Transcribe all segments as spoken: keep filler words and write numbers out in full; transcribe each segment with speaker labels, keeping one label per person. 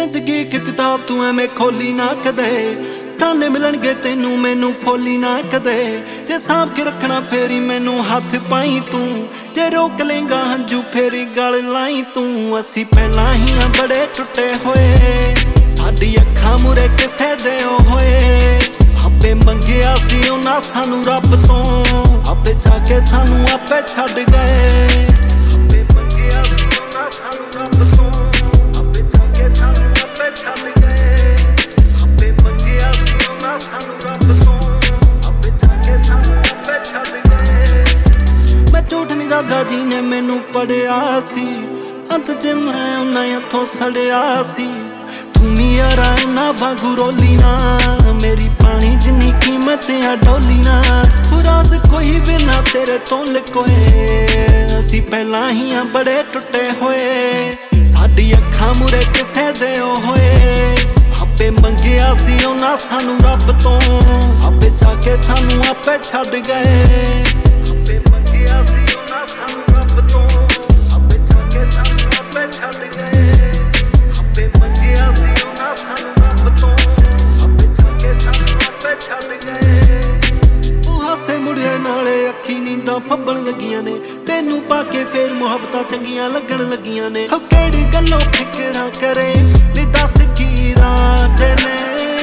Speaker 1: जिंदगी की किताब तू एवें खोली ना कदे, ताने मिलणगे तेनू मैनू फोली ना कदे। जे सांभ के रखना फेरी मैनू हथ पाई तू, जे रोक लेंगा हंजू फेरी गल लाई तू। असी पहला ही हाँ बड़े टुटे होए, साडी अखां मुरे किसे दे होए। आपे मंगिया सी उन्हां सानू रब तो, आपे जाके सानू आपे छड्ड गए। आपे मंगिया सी उन्हां सानू रब तो, आपे जाके सानू आपे छड्ड गए। आपे मंगिया सी उन्हां सानू रब तो, आपे जाके सानू आपे छड्ड गए। मैं झूठ नहीं दादा जी ने मैनू पढ़िया सी, अंत च मैं उन्हां हथों सड़िया सी। तू यारा इन्ना वांगू रोली ना, मेरी पानी जिन्नी कीमत आ डोली ना। राज कोई भी ना तेरे तो लकोए, असी पहला ही हाँ बड़े टुटे होए। साडी अखां मुरे किसे दे होए, आपे मंगिया सी उन्हां सानू रब तो, आपे जाके सानू आपे छड्ड गए। आपे मंगिया सी उन्हां सानू रब तो, आपे जाके सानू आपे छड्ड गए। आपे मंगिया सी उन्हां सानू रब तो, आपे जाके सानू आपे छड्ड गए। ਉਹ ਹਾਸੇ ਮੁੜਿਆ ਨਾਲੇ ਅੱਖੀ ਨੀਂਦਾਂ ਫੱਬਣ ਲੱਗੀਆਂ ਨੇ, ਤੈਨੂੰ ਪਾ ਕੇ ਫੇਰ ਮੁਹੱਬਤਾਂ ਚੰਗੀਆਂ ਲੱਗਣ ਲੱਗੀਆਂ ਨੇ। ਹੋ ਕਿਹੜੀ ਗੱਲੋਂ ਫਿਕਰਾਂ ਕਰੇ ਨੀ ਦੱਸ ਕੀ ਰਾਤ ਨੇ।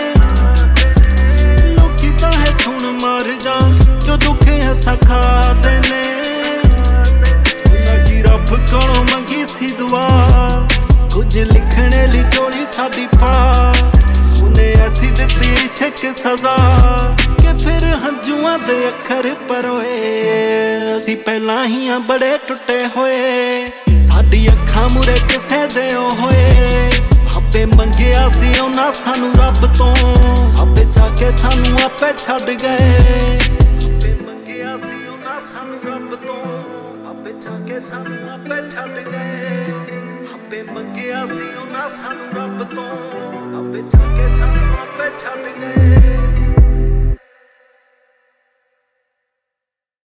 Speaker 1: ਲੋਕੀ ਤਾਂ ਹੈ ਸੁਣ ਮਰ ਜਾ ਜੋ ਦੁੱਖ ਹੈ ਸਖਾਤੇ ਨੇ। ਉਹਨਾਂ ਕੀ ਰੱਬ ਕੋਲੋਂ ਮੰਗੀ ਸੀ ਦੁਆ, ਕੁਝ ਲਿਖਣੇ ਲਈ ਝੋਲੀ ਸਾਡੀ ਪਾ। ਉਹਨੇ ਐਸੀ ਦਿੱਤੀ ਇਸ਼ਕ ਸਜ਼ਾ ਕਿ ਫਿਰ ਹੰਝੂਆਂ ਦੇ ਅੱਖਰ ਪਰੋਏ। ਅਸੀਂ ਪਹਿਲਾਂ ਹੀ ਆਂ ਬੜੇ ਟੁੱਟੇ ਹੋਏ, ਸਾਡੀ ਅੱਖਾਂ ਮੁਰੇ ਕਿਸੇ ਦੇ ਹੋਏ। ਆਪੇ ਮੰਗਿਆ ਸੀ ਉਹਨਾਂ ਸਾਨੂੰ ਰੱਬ ਤੋਂ, ਆਪੇ ਜਾ ਕੇ ਸਾਨੂੰ ਆਪੇ ਛੱਡ ਗਏ। ਆਪੇ ਮੰਗਿਆ ਸੀ ਉਹਨਾਂ ਸਾਨੂੰ ਰੱਬ ਤੋਂ, ਆਪੇ ਜਾ ਕੇ ਸਾਨੂੰ ਆਪੇ ਛੱਡ ਗਏ। ਆਪੇ ਮੰਗਿਆ ਸੀ ਉਹਨਾਂ ਸਾਨੂੰ ਰੱਬ ਤੋਂ, ਆਪੇ ਜਾ ਕੇ ਸਾਨੂੰ